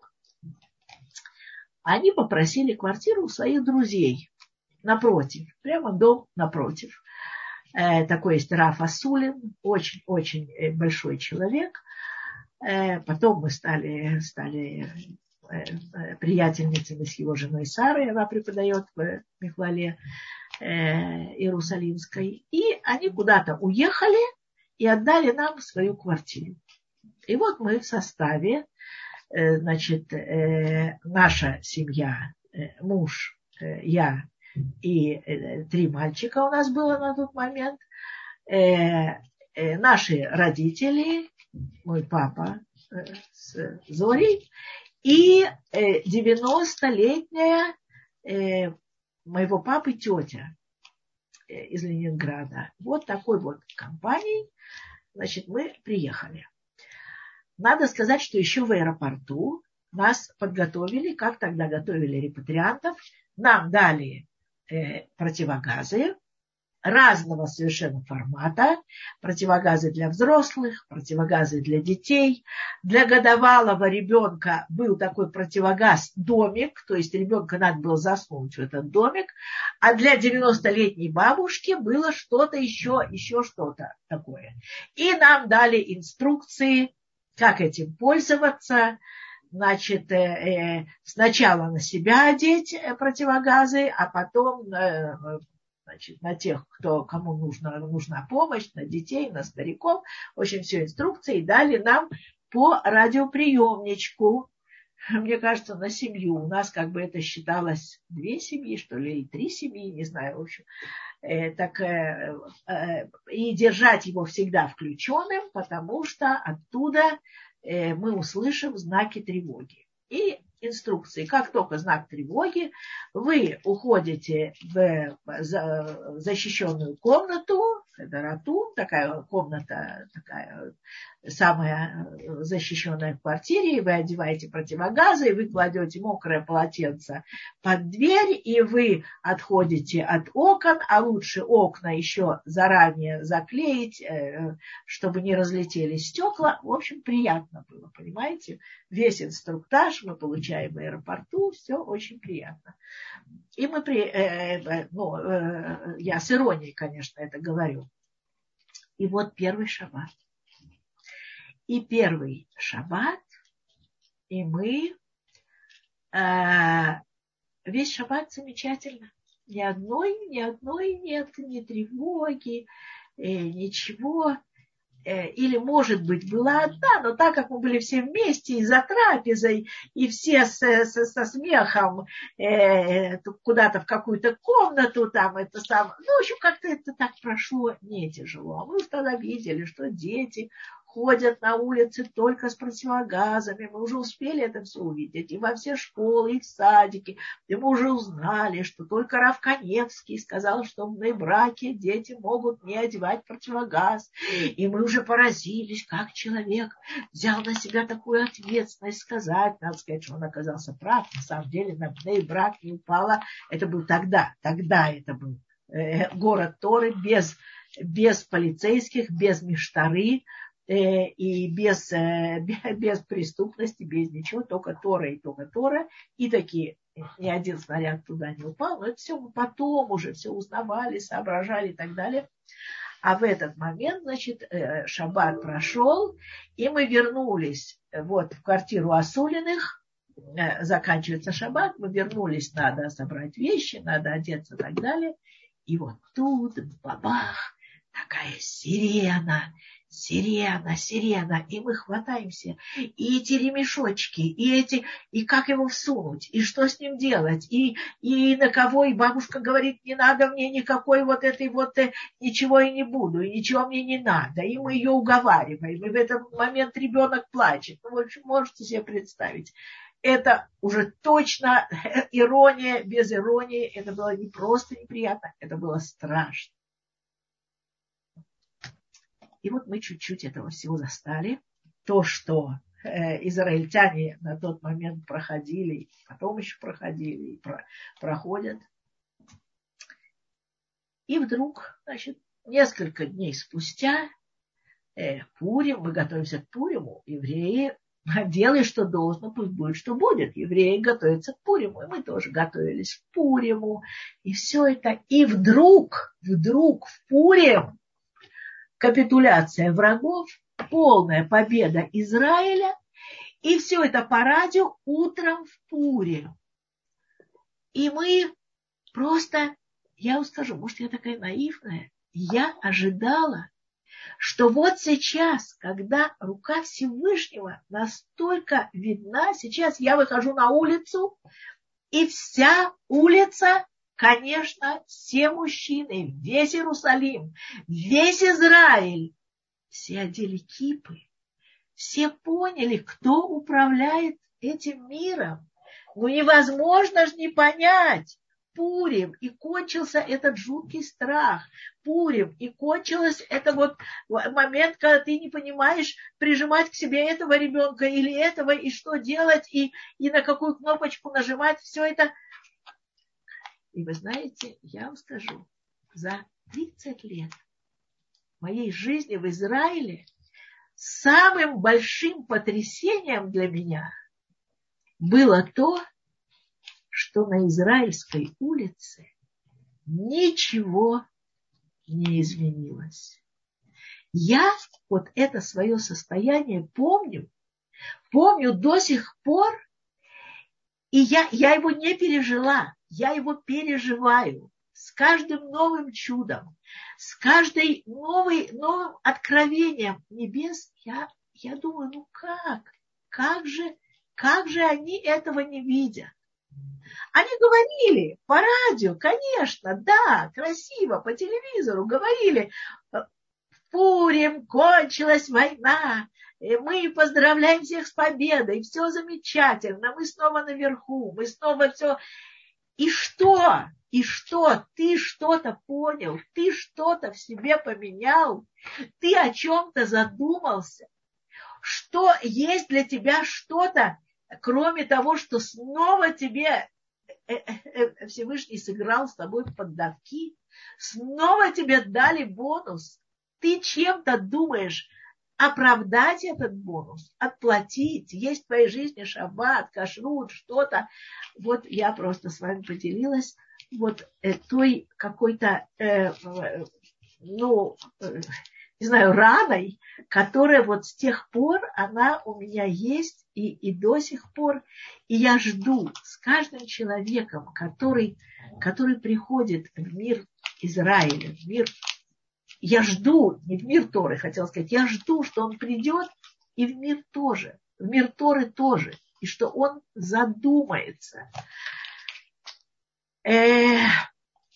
они попросили квартиру у своих друзей напротив, прямо дом напротив. Э, такой есть Раф Асулин, очень-очень большой человек. Э, потом мы стали, стали э, приятельницами с его женой Сарой, она преподает в Михлале э, Иерусалимской. И они куда-то уехали и отдали нам свою квартиру. И вот мы в составе, э, значит, э, наша семья, э, муж, э, я и э, три мальчика у нас было на тот момент, э, э, наши родители, мой папа э, с Зорей и э, девяностолетняя э, моего папы тетя э, из Ленинграда. Вот такой вот компанией. Значит, мы приехали. Надо сказать, что еще в аэропорту нас подготовили, как тогда готовили репатриантов. Нам дали э, противогазы разного совершенно формата. Противогазы для взрослых, противогазы для детей. Для годовалого ребенка был такой противогаз-домик, то есть ребенка надо было засунуть в этот домик. А для девяностолетней бабушки было что-то еще, еще что-то такое. И нам дали инструкции, как этим пользоваться. Значит, э, сначала на себя одеть противогазы, а потом э, значит, на тех, кто, кому нужна, нужна помощь, на детей, на стариков. В общем, все инструкции дали нам по радиоприемничку. Мне кажется, на семью. У нас как бы это считалось две семьи, что ли, или три семьи, не знаю, в общем. Э, так, э, э, и держать его всегда включенным, потому что оттуда э, мы услышим знаки тревоги. И инструкции. Как только знак тревоги, вы уходите в защищенную комнату, это ратун, такая комната, такая самая защищенная в квартире, и вы одеваете противогазы, и вы кладете мокрое полотенце под дверь, и вы отходите от окон, а лучше окна еще заранее заклеить, чтобы не разлетелись стекла. В общем, приятно было, понимаете? Весь инструктаж мы получаем в аэропорту, все очень приятно. И мы при, э, ну, э, я с иронией, конечно, это говорю. И вот первый шаббат. И первый шаббат, и мы э, весь шаббат замечательно. Ни одной, ни одной нет, ни тревоги, э, ничего. Или, может быть, была одна, но так как мы были все вместе и за трапезой, и все с, с, со смехом э, куда-то в какую-то комнату, там это сам, ну, в общем, как-то это так прошло не тяжело. Мы тогда видели, что дети ходят на улице только с противогазами. Мы уже успели это все увидеть. И во все школы, и в садики. И мы уже узнали, что только Рав Каневский сказал, что в браке дети могут не одевать противогаз. И мы уже поразились, как человек взял на себя такую ответственность сказать. Надо сказать, что он оказался прав. На самом деле на брак не упало. Это был тогда. Тогда это был э, город Торы без, без полицейских, без миштары. И без, без преступности, без ничего, только Тора и только Тора. И такие, ни один снаряд туда не упал. Но это все мы потом уже все узнавали, соображали и так далее. А в этот момент, значит, шаббат прошел, и мы вернулись вот в квартиру Асулиных. Заканчивается шаббат, мы вернулись, надо собрать вещи, надо одеться и так далее. И вот тут, бабах, такая сирена. Сирена, сирена, и мы хватаемся, и эти ремешочки, и эти, и как его всунуть, и что с ним делать, и, и на кого, и бабушка говорит, не надо мне никакой вот этой вот, ничего я не буду, и ничего мне не надо, и мы ее уговариваем, и в этот момент ребенок плачет. Ну, в общем, можете себе представить. Это уже точно ирония, без иронии, это было не просто неприятно, это было страшно. И вот мы чуть-чуть этого всего застали. То, что э, израильтяне на тот момент проходили, потом еще проходили и про, проходят. И вдруг, значит, несколько дней спустя, э, Пурим, мы готовимся к Пуриму, евреи, делай, что должно, пусть будет, что будет. Евреи готовятся к Пуриму, и мы тоже готовились к Пуриму. И все это. И вдруг, вдруг в Пурим капитуляция врагов, полная победа Израиля, и все это по радио утром в Пуре. И мы просто, я вам скажу, может, я такая наивная, я ожидала, что вот сейчас, когда рука Всевышнего настолько видна, сейчас я выхожу на улицу, и вся улица, конечно, все мужчины, весь Иерусалим, весь Израиль, все одели кипы, все поняли, кто управляет этим миром. Ну, невозможно же не понять. Пурим, и кончился этот жуткий страх. Пурим, и кончился это вот момент, когда ты не понимаешь, прижимать к себе этого ребенка или этого, и что делать, и, и на какую кнопочку нажимать. Все это. И вы знаете, я вам скажу, за тридцать лет моей жизни в Израиле самым большим потрясением для меня было то, что на Израильской улице ничего не изменилось. Я вот это свое состояние помню, помню до сих пор, и я, я его не пережила. Я его переживаю с каждым новым чудом, с каждой новой, новым откровением небес. Я, я думаю, ну как? Как же, как же они этого не видят? Они говорили по радио, конечно, да, красиво, по телевизору говорили. В Пурим кончилась война, и мы поздравляем всех с победой, все замечательно, мы снова наверху, мы снова все... И что? И что? Ты что-то понял, ты что-то в себе поменял, ты о чем-то задумался, что есть для тебя что-то, кроме того, что снова тебе Всевышний сыграл с тобой в поддавки, снова тебе дали бонус, ты чем-то думаешь оправдать этот бонус, отплатить, есть в твоей жизни шаббат, кашрут, что-то. Вот я просто с вами поделилась вот э, той какой-то, э, э, ну, э, не знаю, раной, которая вот с тех пор, она у меня есть и, и до сих пор. И я жду с каждым человеком, который, который приходит в мир Израиля, в мир, я жду, не в мир Торы, хотела сказать, я жду, что он придет и в мир тоже, в мир Торы тоже, и что он задумается. Э,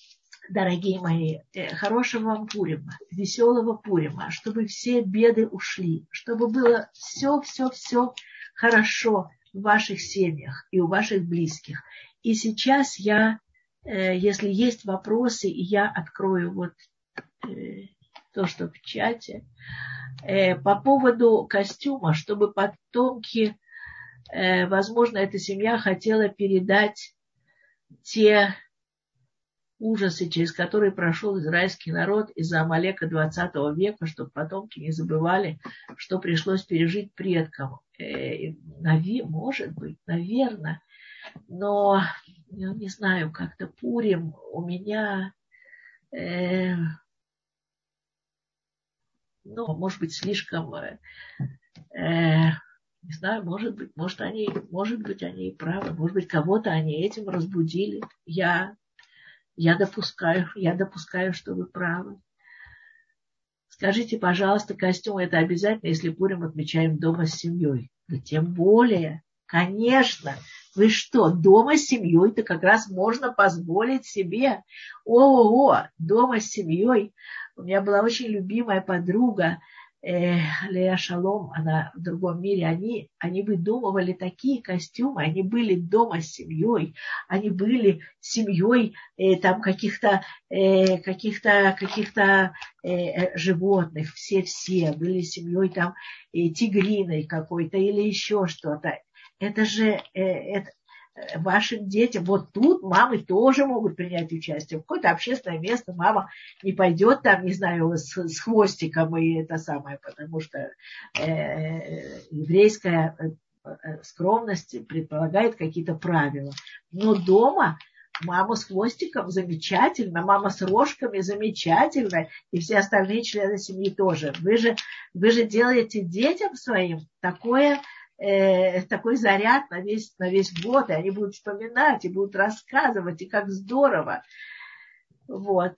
дорогие мои, хорошего вам Пурима, веселого Пурима, чтобы все беды ушли, чтобы было все-все-все хорошо в ваших семьях и у ваших близких. И сейчас я, если есть вопросы, я открою вот то, что в чате, по поводу костюма, чтобы потомки, возможно, эта семья хотела передать те ужасы, через которые прошел израильский народ из-за Амалека двадцатого века, чтобы потомки не забывали, что пришлось пережить предкам. Э, наве- может быть, наверное, но я не знаю, как-то Пурим у меня, э, ну, может быть, слишком, э, не знаю, может быть, может, они, может быть, они и правы, может быть, кого-то они этим разбудили. Я Я допускаю, я допускаю, что вы правы. Скажите, пожалуйста, костюм это обязательно, если Пурим отмечаем дома с семьей? Да тем более, конечно. Вы что, дома с семьей-то как раз можно позволить себе. О-о-о, дома с семьей. У меня была очень любимая подруга, э, Лея Шалом, она в другом мире, они, они выдумывали такие костюмы, они были дома с семьей, они были семьей э, там каких-то, э, каких-то, каких-то э, животных, все-все, были семьей там э, тигриной какой-то или еще что-то. Это же э, это, вашим детям, вот тут мамы тоже могут принять участие. В какое-то общественное место мама не пойдет там, не знаю, с, с хвостиком и это самое, потому что э, еврейская скромность предполагает какие-то правила. Но дома мама с хвостиком замечательно, мама с рожками замечательно, и все остальные члены семьи тоже. Вы же, вы же делаете детям своим такое... Э, такой заряд на весь, на весь год, и они будут вспоминать, и будут рассказывать, и как здорово. Вот.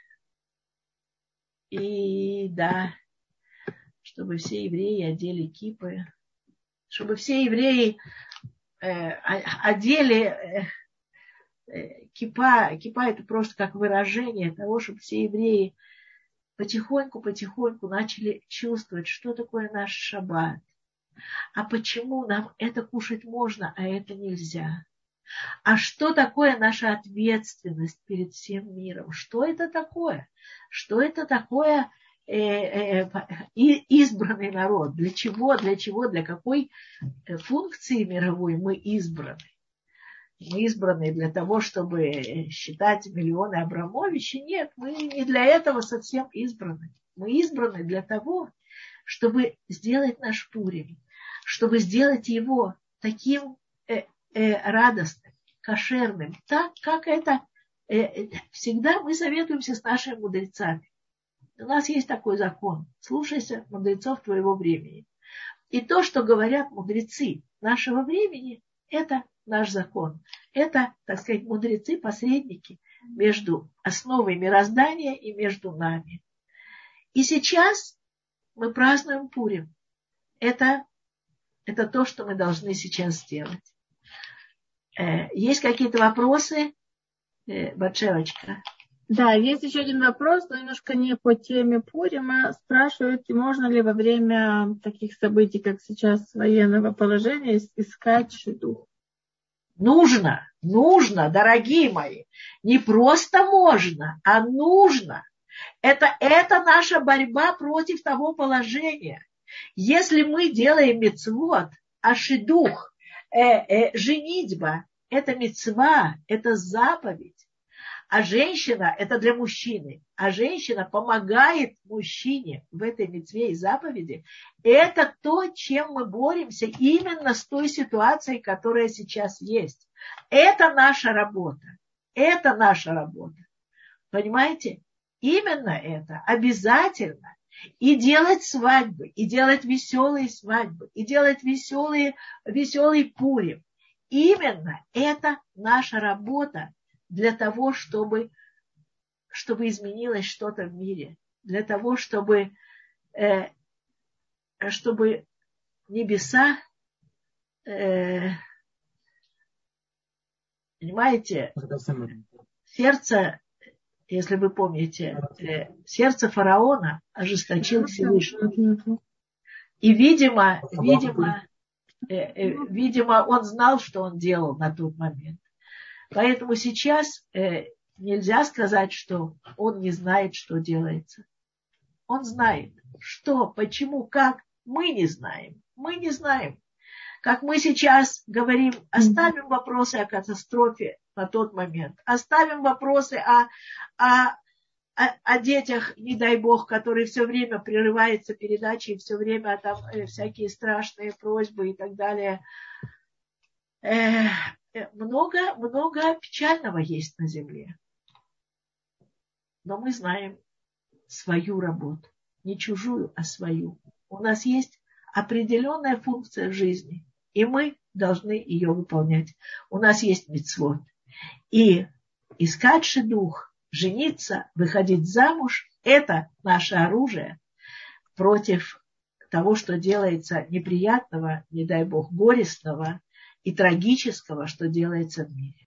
И да, чтобы все евреи одели кипы, чтобы все евреи э, одели э, кипа, кипа это просто как выражение того, чтобы все евреи потихоньку-потихоньку начали чувствовать, что такое наш шаббат. А почему нам это кушать можно, а это нельзя? А что такое наша ответственность перед всем миром? Что это такое? Что это такое э, э, избранный народ? Для чего, для чего, для какой функции мировой мы избраны? Мы избраны для того, чтобы считать миллионы Абрамовичей? Нет, мы не для этого совсем избраны. Мы избраны для того, чтобы сделать наш Пурим, чтобы сделать его таким э, э, радостным, кошерным, так, как это э, всегда мы советуемся с нашими мудрецами. У нас есть такой закон. Слушайся мудрецов твоего времени. И то, что говорят мудрецы нашего времени, это наш закон. Это, так сказать, мудрецы-посредники между основой мироздания и между нами. И сейчас мы празднуем Пурим. Это, это то, что мы должны сейчас сделать. Э, есть какие-то вопросы, э, Батшевочка? Да, есть еще один вопрос, но немножко не по теме Пурима. Спрашивают, можно ли во время таких событий, как сейчас военного положения, искать шидух? Нужно, нужно, дорогие мои. Не просто можно, а нужно. Это, это наша борьба против того положения. Если мы делаем мицвот, а шидух, э, э, женитьба, это мицва, это заповедь. А женщина, это для мужчины, а женщина помогает мужчине в этой мицве и заповеди. Это то, чем мы боремся именно с той ситуацией, которая сейчас есть. Это наша работа. Это наша работа. Понимаете? Именно это обязательно. И делать свадьбы, и делать веселые свадьбы, и делать веселые, веселый Пурим. Именно это наша работа для того, чтобы, чтобы изменилось что-то в мире. Для того, чтобы, э, чтобы небеса, э, понимаете, сердце если вы помните, сердце фараона ожесточил Всевышний. И, видимо, видимо, видимо, он знал, что он делал на тот момент. Поэтому сейчас нельзя сказать, что он не знает, что делается. Он знает, что, почему, как. Мы не знаем. Мы не знаем. Как мы сейчас говорим, оставим вопросы о катастрофе на тот момент. Оставим вопросы о, о, о, о детях, не дай бог, которые все время прерываются передачи, и все время там э, всякие страшные просьбы и так далее. Э, много, много печального есть на земле. Но мы знаем свою работу. Не чужую, а свою. У нас есть определенная функция жизни. И мы должны ее выполнять. У нас есть мицвот. И искать шидух, жениться, выходить замуж – это наше оружие против того, что делается неприятного, не дай бог, горестного и трагического, что делается в мире.